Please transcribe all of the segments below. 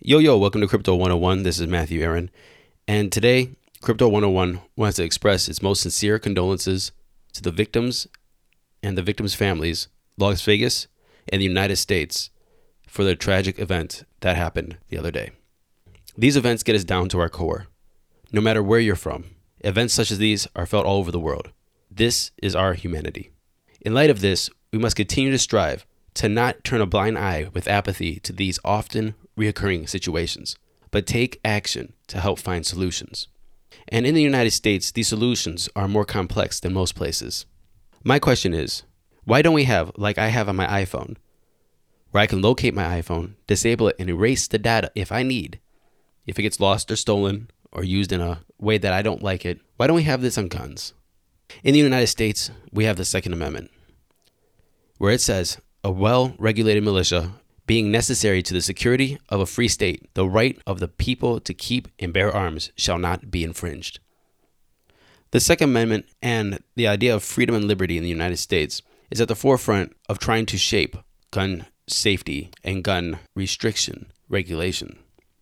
Yo, welcome to Crypto 101. This is Matthew Aaron. And today, Crypto 101 wants to express its most sincere condolences to the victims and the victims' families, Las Vegas, and the United States for the tragic event that happened the other day. These events get us down to our core. No matter where you're from, events such as these are felt all over the world. This is our humanity. In light of this, we must continue to strive to not turn a blind eye with apathy to these often reoccurring situations, but take action to help find solutions. And in the United States, these solutions are more complex than most places. My question is, why don't we have, like I have on my iPhone, where I can locate my iPhone, disable it, and erase the data if I need, if it gets lost or stolen or used in a way that I don't like it? Why don't we have this on guns? In the United States, we have the Second Amendment, where it says, a well-regulated militia being necessary to the security of a free state, the right of the people to keep and bear arms shall not be infringed. The Second Amendment and the idea of freedom and liberty in the United States is at the forefront of trying to shape gun safety and gun restriction regulation.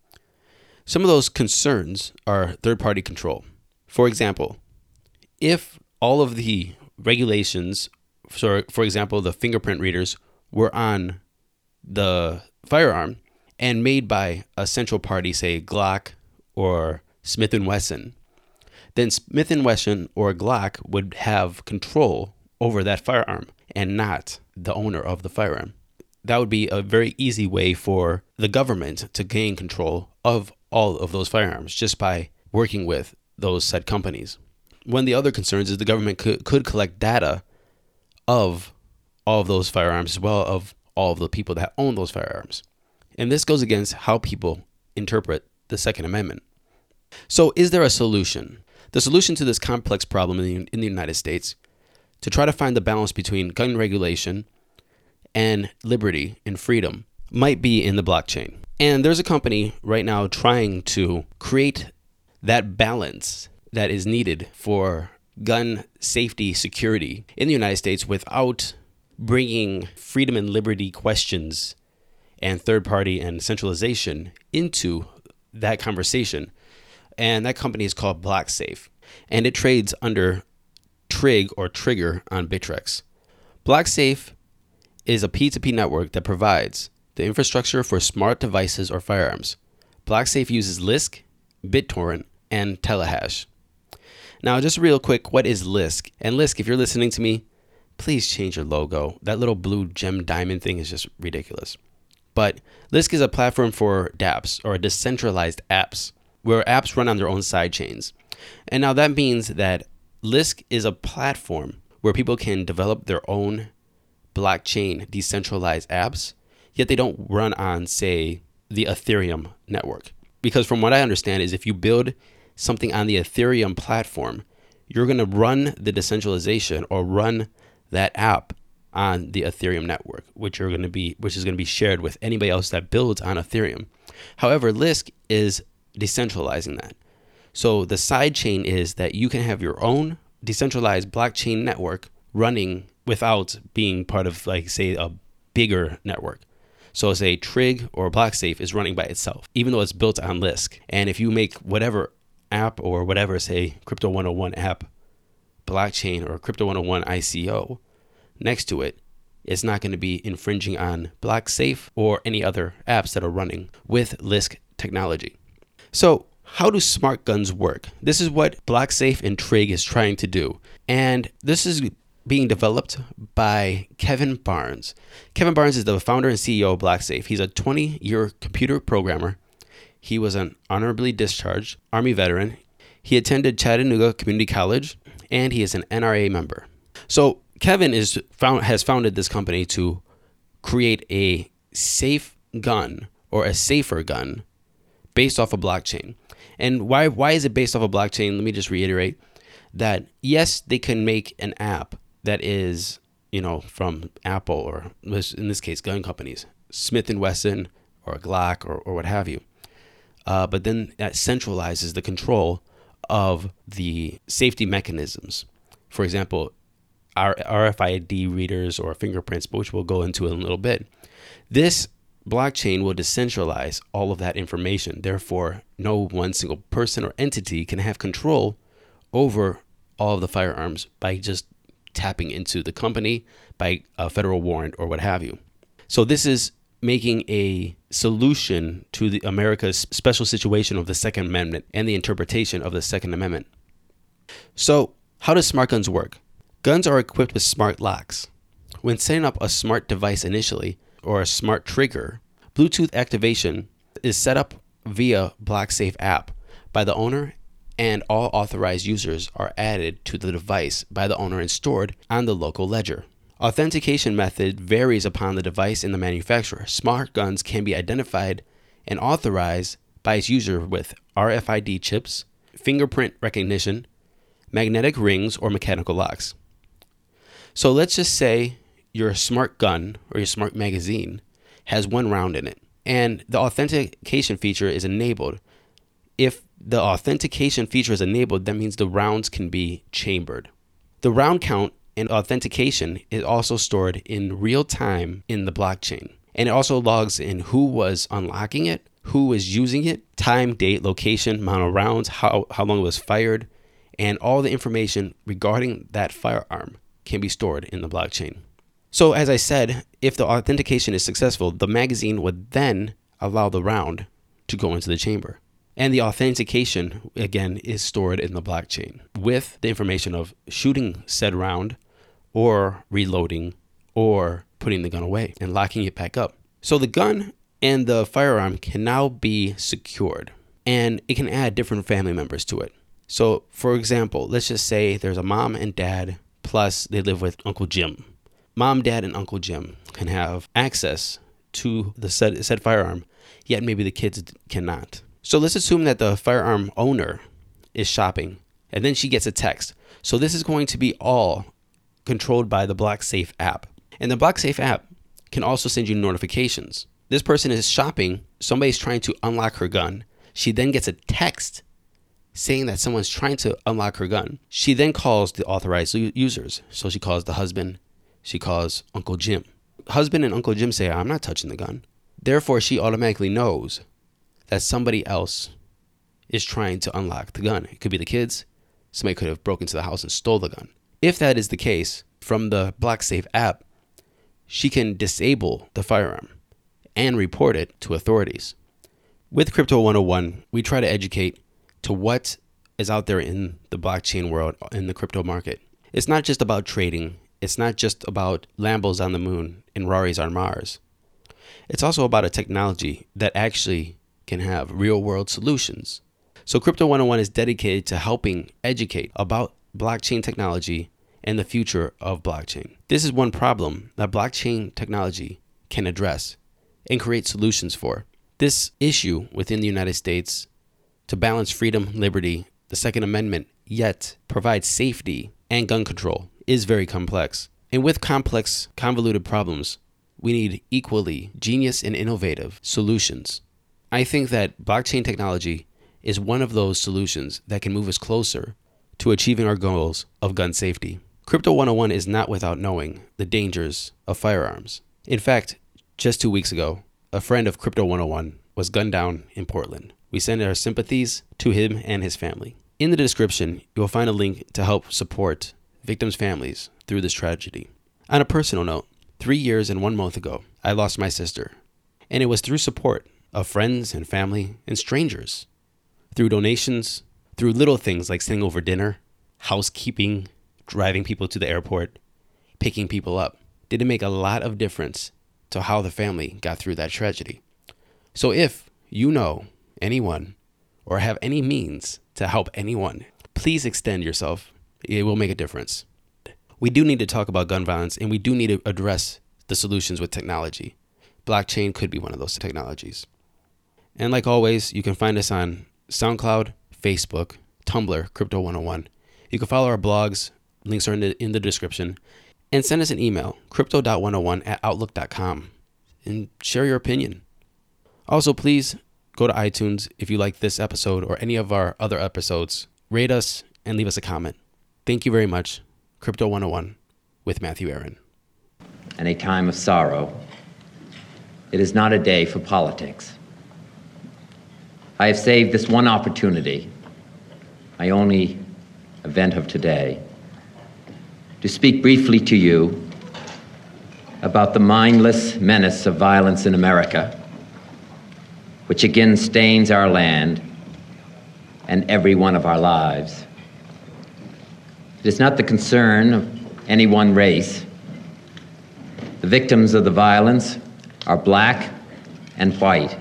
Some of those concerns are third-party control. For example, if all of the regulations, so for example, the fingerprint readers were on the firearm and made by a central party, say Glock or Smith & Wesson, then Smith & Wesson or Glock would have control over that firearm and not the owner of the firearm. That would be a very easy way for the government to gain control of all of those firearms just by working with those said companies. One of the other concerns is the government could collect data of all of those firearms as well of all of the people that own those firearms. And this goes against how people interpret the Second Amendment. So is there a solution? The solution to this complex problem in the United States to try to find the balance between gun regulation and liberty and freedom might be in the blockchain. And there's a company right now trying to create that balance that is needed for gun safety security in the United States without bringing freedom and liberty questions and third party and centralization into that conversation. And that company is called BlockSafe, and it trades under Trig or Trigger on Bittrex. BlockSafe is a P2P network that provides the infrastructure for smart devices or firearms. BlockSafe uses Lisk, BitTorrent, and Telehash. Now, just real quick, what is Lisk? And Lisk, if you're listening to me, please change your logo. That little blue gem diamond thing is just ridiculous. But Lisk is a platform for dApps, or decentralized apps, where apps run on their own side chains. And now that means that Lisk is a platform where people can develop their own blockchain decentralized apps, yet they don't run on, say, the Ethereum network. Because from what I understand is if you build something on the Ethereum platform, you're going to run the decentralization or run that app on the Ethereum network, which is going to be shared with anybody else that builds on Ethereum. However, Lisk is decentralizing that. So the side chain is that you can have your own decentralized blockchain network running without being part of, like, say, a bigger network. So say Trig or BlockSafe is running by itself, even though it's built on Lisk. And if you make whatever app or whatever, say Crypto 101 app blockchain or Crypto 101 ICO next to it, it's not going to be infringing on BlockSafe or any other apps that are running with Lisk technology. So how do smart guns work? This is what BlockSafe and Trig is trying to do. And this is being developed by Kevin Barnes. Kevin Barnes is the founder and CEO of BlockSafe. He's a 20-year computer programmer. He was an honorably discharged Army veteran. He attended Chattanooga Community College, and he is an NRA member. So Kevin has founded this company to create a safe gun or a safer gun based off a blockchain. And why is it based off a blockchain? Let me just reiterate that, yes, they can make an app that is, from Apple or, in this case, gun companies, Smith & Wesson or Glock or what have you. But then that centralizes the control of the safety mechanisms. For example, our RFID readers or fingerprints, which we'll go into in a little bit. This blockchain will decentralize all of that information. Therefore, no one single person or entity can have control over all of the firearms by just tapping into the company by a federal warrant or what have you. So this is making a solution to America's special situation of the Second Amendment and the interpretation of the Second Amendment. So how does smart guns work? Guns are equipped with smart locks. When setting up a smart device initially, or a smart trigger, Bluetooth activation is set up via BlockSafe app by the owner, and all authorized users are added to the device by the owner and stored on the local ledger. Authentication method varies upon the device and the manufacturer. Smart guns can be identified and authorized by its user with RFID chips, fingerprint recognition, magnetic rings, or mechanical locks. So let's just say your smart gun or your smart magazine has one round in it, and the authentication feature is enabled. If the authentication feature is enabled, that means the rounds can be chambered. The round count and authentication is also stored in real time in the blockchain. And it also logs in who was unlocking it, who was using it, time, date, location, amount of rounds, how long it was fired, and all the information regarding that firearm can be stored in the blockchain. So as I said, if the authentication is successful, the magazine would then allow the round to go into the chamber. And the authentication, again, is stored in the blockchain with the information of shooting said round or reloading or putting the gun away and locking it back up. So the gun and the firearm can now be secured, and it can add different family members to it. So for example, let's just say there's a mom and dad, plus they live with Uncle Jim. Mom, dad, and Uncle Jim can have access to the said firearm, yet maybe the kids cannot. So let's assume that the firearm owner is shopping, and then she gets a text. So this is going to be all controlled by the BlockSafe app. And the BlockSafe app can also send you notifications. This person is shopping, somebody's trying to unlock her gun. She then gets a text saying that someone's trying to unlock her gun. She then calls the authorized users. So she calls the husband, she calls Uncle Jim. Husband and Uncle Jim say, I'm not touching the gun. Therefore, she automatically knows that somebody else is trying to unlock the gun. It could be the kids. Somebody could have broken into the house and stole the gun. If that is the case, from the BlockSafe app, she can disable the firearm and report it to authorities. With Crypto 101, we try to educate to what is out there in the blockchain world, in the crypto market. It's not just about trading. It's not just about Lambos on the moon and Raris on Mars. It's also about a technology that actually can have real world solutions. So Crypto 101 is dedicated to helping educate about blockchain technology and the future of blockchain. This is one problem that blockchain technology can address and create solutions for. This issue within the United States to balance freedom, liberty, the Second Amendment, yet provide safety and gun control is very complex. And with complex, convoluted problems, we need equally genius and innovative solutions. I think that blockchain technology is one of those solutions that can move us closer to achieving our goals of gun safety. Crypto 101 is not without knowing the dangers of firearms. In fact, just 2 weeks ago, a friend of Crypto 101 was gunned down in Portland. We send our sympathies to him and his family. In the description, you will find a link to help support victims' families through this tragedy. On a personal note, 3 years and 1 month ago, I lost my sister, and it was through support of friends and family and strangers, through donations, through little things like sitting over dinner, housekeeping, driving people to the airport, picking people up. Did it make a lot of difference to how the family got through that tragedy? So if you know anyone or have any means to help anyone, please extend yourself. It will make a difference. We do need to talk about gun violence, and we do need to address the solutions with technology. Blockchain could be one of those technologies. And like always, you can find us on SoundCloud, Facebook, Tumblr, Crypto 101. You can follow our blogs. Links are in the description. And send us an email, crypto.101@outlook.com, and share your opinion. Also, please go to iTunes if you like this episode or any of our other episodes. Rate us and leave us a comment. Thank you very much. Crypto 101 with Matthew Aaron. And a time of sorrow It is not a day for politics. I have saved this one opportunity, my only event of today, to speak briefly to you about the mindless menace of violence in America, which again stains our land and every one of our lives. It is not the concern of any one race. The victims of the violence are black and white,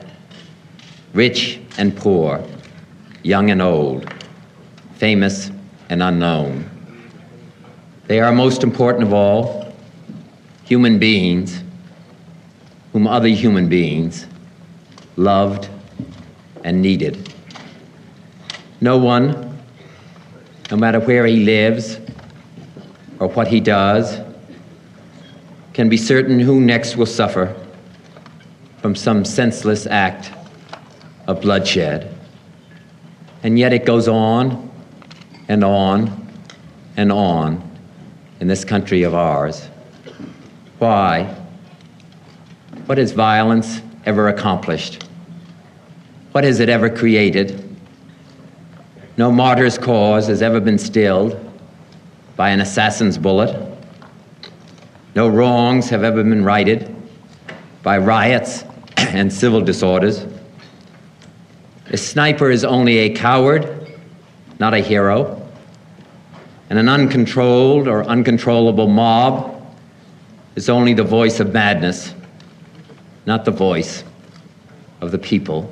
rich and poor, young and old, famous and unknown. They are, most important of all, human beings whom other human beings loved and needed. No one, no matter where he lives or what he does, can be certain who next will suffer from some senseless act of bloodshed. And yet it goes on and on and on in this country of ours. Why? What has violence ever accomplished? What has it ever created? No martyr's cause has ever been stilled by an assassin's bullet. No wrongs have ever been righted by riots and civil disorders. A sniper is only a coward, not a hero. And an uncontrolled or uncontrollable mob is only the voice of madness, not the voice of the people.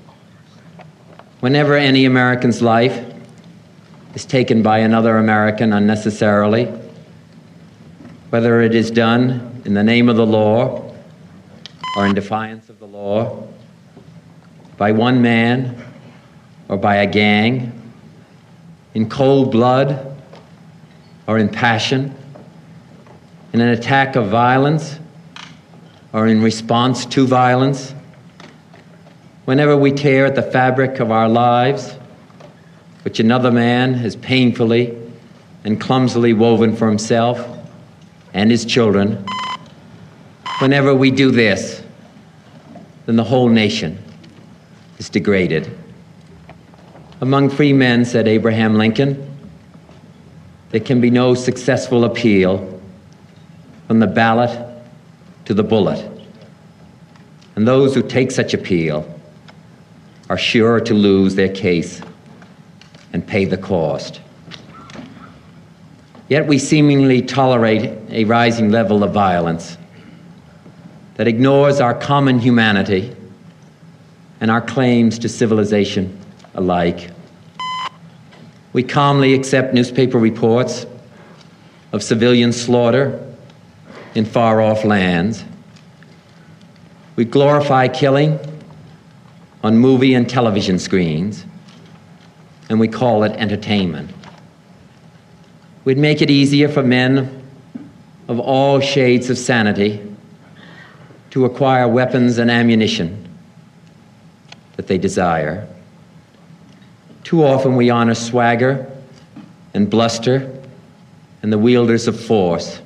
Whenever any American's life is taken by another American unnecessarily, whether it is done in the name of the law or in defiance of the law, by one man or by a gang, in cold blood or in passion, in an attack of violence or in response to violence, whenever we tear at the fabric of our lives, which another man has painfully and clumsily woven for himself and his children, whenever we do this, then the whole nation is degraded. Among free men, said Abraham Lincoln, there can be no successful appeal from the ballot to the bullet. And those who take such appeal are sure to lose their case and pay the cost. Yet we seemingly tolerate a rising level of violence that ignores our common humanity and our claims to civilization alike. We calmly accept newspaper reports of civilian slaughter in far-off lands. We glorify killing on movie and television screens, and we call it entertainment. We'd make it easier for men of all shades of sanity to acquire weapons and ammunition that they desire. Too often we honor swagger and bluster and the wielders of force.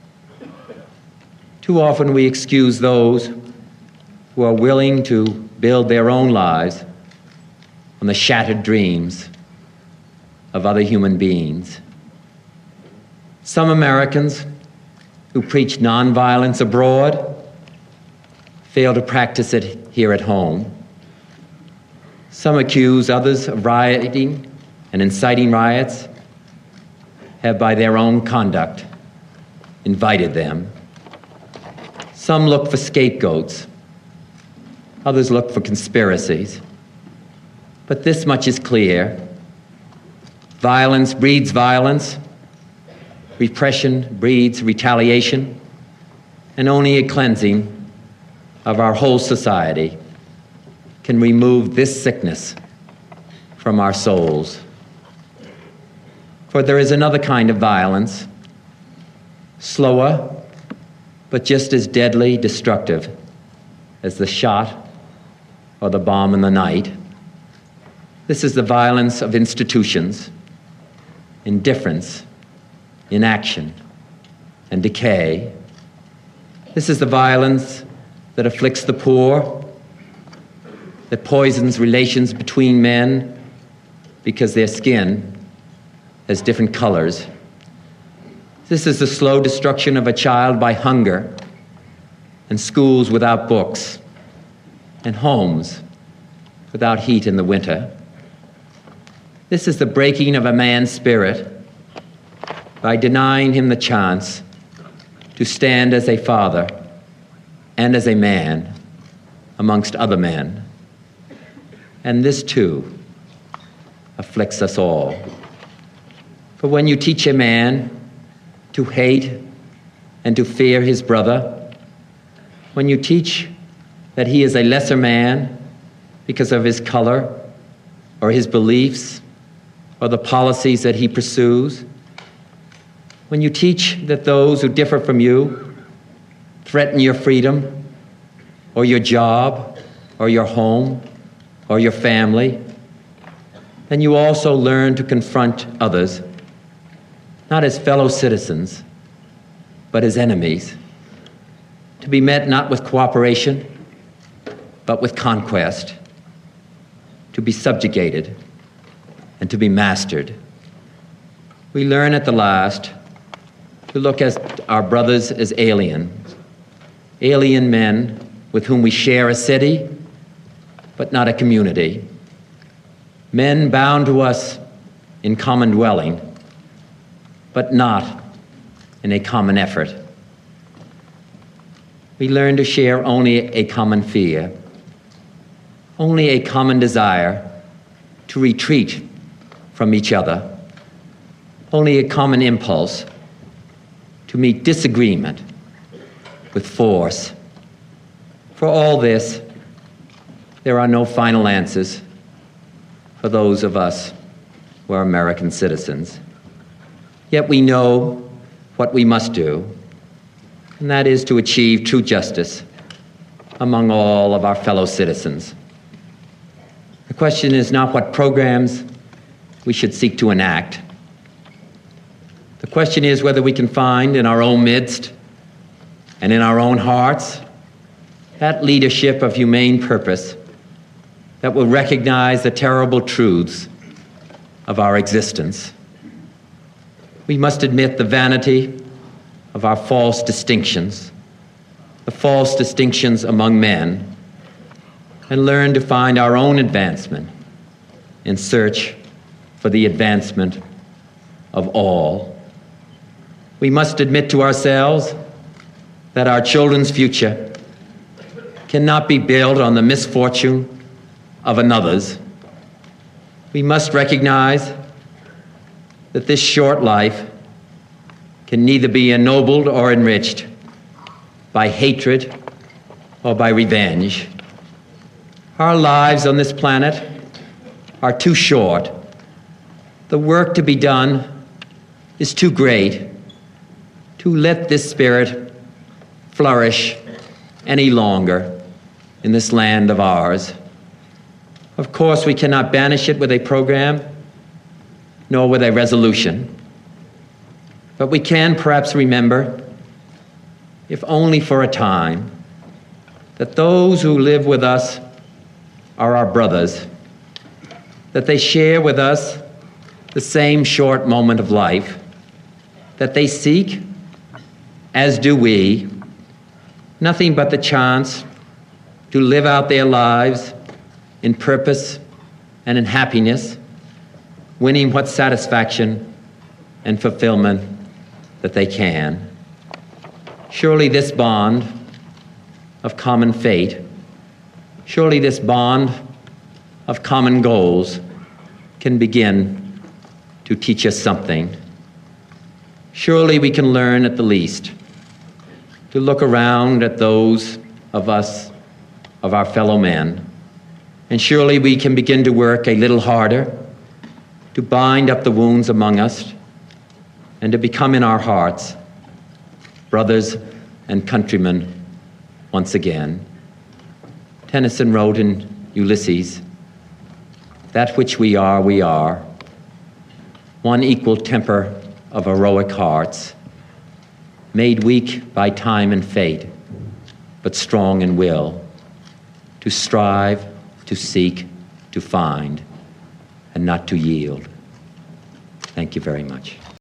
Too often we excuse those who are willing to build their own lives on the shattered dreams of other human beings. Some Americans who preach nonviolence abroad fail to practice it here at home. Some accuse others of rioting and inciting riots, have by their own conduct invited them. Some look for scapegoats, others look for conspiracies. But this much is clear: violence breeds violence, repression breeds retaliation, and only a cleansing of our whole society can remove this sickness from our souls. For there is another kind of violence, slower, but just as deadly destructive as the shot or the bomb in the night. This is the violence of institutions, indifference, inaction, and decay. This is the violence that afflicts the poor, that poisons relations between men because their skin has different colors. This is the slow destruction of a child by hunger, and schools without books, and homes without heat in the winter. This is the breaking of a man's spirit by denying him the chance to stand as a father and as a man amongst other men. And this too afflicts us all. For when you teach a man to hate and to fear his brother, when you teach that he is a lesser man because of his color or his beliefs or the policies that he pursues, when you teach that those who differ from you threaten your freedom or your job or your home or your family, then you also learn to confront others, not as fellow citizens, but as enemies, to be met not with cooperation, but with conquest, to be subjugated and to be mastered. We learn at the last to look at our brothers as alien men with whom we share a city, but not a community, men bound to us in common dwelling, but not in a common effort. We learn to share only a common fear, only a common desire to retreat from each other, only a common impulse to meet disagreement with force. For all this, there are no final answers for those of us who are American citizens. Yet we know what we must do, and that is to achieve true justice among all of our fellow citizens. The question is not what programs we should seek to enact. The question is whether we can find in our own midst and in our own hearts that leadership of humane purpose that will recognize the terrible truths of our existence. We must admit the vanity of our false distinctions, the false distinctions among men, and learn to find our own advancement in search for the advancement of all. We must admit to ourselves that our children's future cannot be built on the misfortune of another's. We must recognize that this short life can neither be ennobled or enriched by hatred or by revenge. Our lives on this planet are too short. The work to be done is too great to let this spirit flourish any longer in this land of ours. Of course, we cannot banish it with a program, nor with a resolution. But we can perhaps remember, if only for a time, that those who live with us are our brothers, that they share with us the same short moment of life, that they seek, as do we, nothing but the chance to live out their lives in purpose and in happiness, winning what satisfaction and fulfillment that they can. Surely this bond of common fate, surely this bond of common goals can begin to teach us something. Surely we can learn at the least to look around at those of us, of our fellow men, and surely we can begin to work a little harder to bind up the wounds among us and to become in our hearts brothers and countrymen once again. Tennyson wrote in Ulysses, "That which we are, one equal temper of heroic hearts, made weak by time and fate, but strong in will, to strive, to seek, to find, and not to yield. Thank you very much.